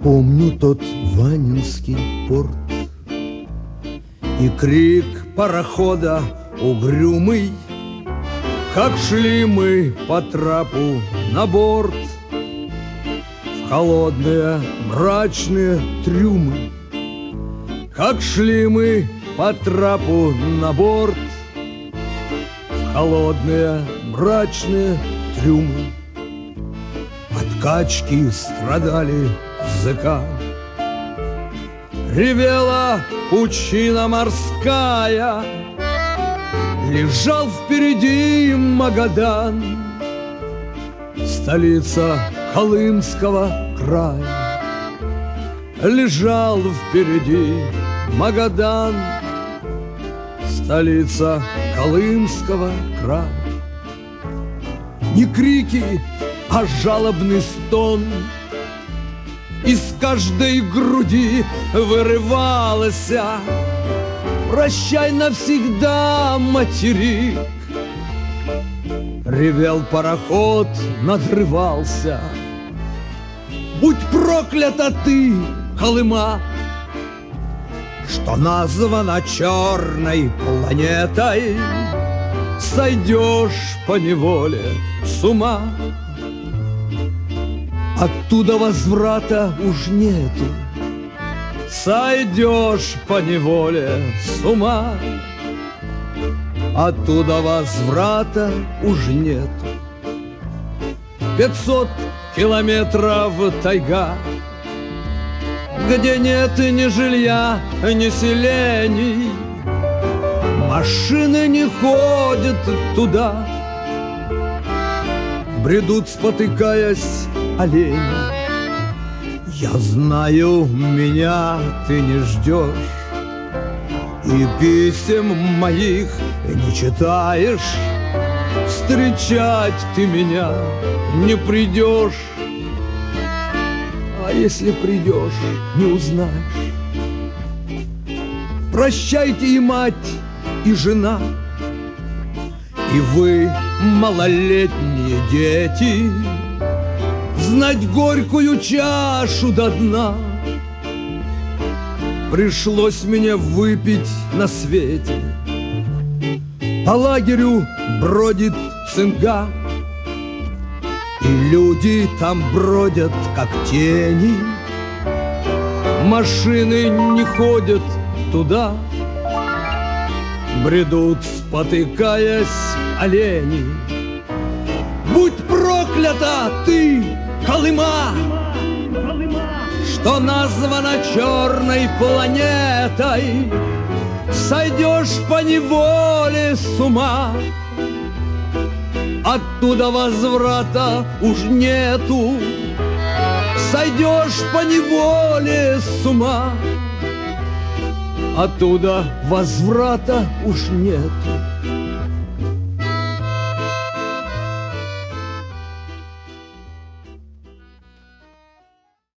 Помню тот Ванинский порт и крик парохода угрюмый, как шли мы по трапу на борт в холодные мрачные трюмы. Как шли мы по трапу на борт в холодные мрачные трюмы. От качки страдали языка, ревела пучина морская, лежал впереди Магадан, столица Колымского края. Лежал впереди Магадан, столица Колымского края. Не крики, а жалобный стон из каждой груди вырывался: прощай навсегда, материк. Ревел пароход, надрывался: будь проклята ты, Колыма, что названа черной планетой, сойдешь поневоле с ума. Оттуда возврата уж нету, сойдешь поневоле с ума. Оттуда возврата уж нету. 500 километров тайга, где нет ни жилья, ни селений. Машины не ходят туда, бредут, спотыкаясь, олени. Я знаю, меня ты не ждешь, и писем моих не читаешь. Встречать ты меня не придешь, а если придешь, не узнаешь. Прощайте и мать, и жена, и вы, малолетние дети, знать горькую чашу до дна пришлось мне выпить на свете. По лагерю бродит цинга, и люди там бродят, как тени. Машины не ходят туда, бредут, спотыкаясь, олени. Будь проклята ты, Колыма, что названа черной планетой, сойдешь поневоле с ума. Оттуда возврата уж нету, сойдешь поневоле с ума. Оттуда возврата уж нету.